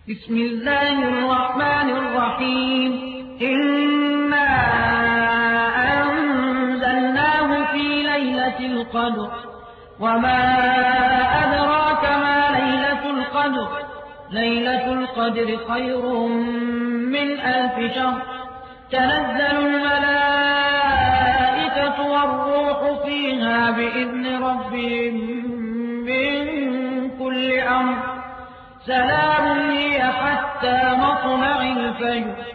بسم الله الرحمن الرحيم. إنا أنزلناه في ليلة القدر وما أدراك ما ليلة القدر. ليلة القدر خير من 1000 شهر. تنزل الملائكة والروح فيها بإذن ربهم من كل أمر. سلام هي حتى مطلع الفجر.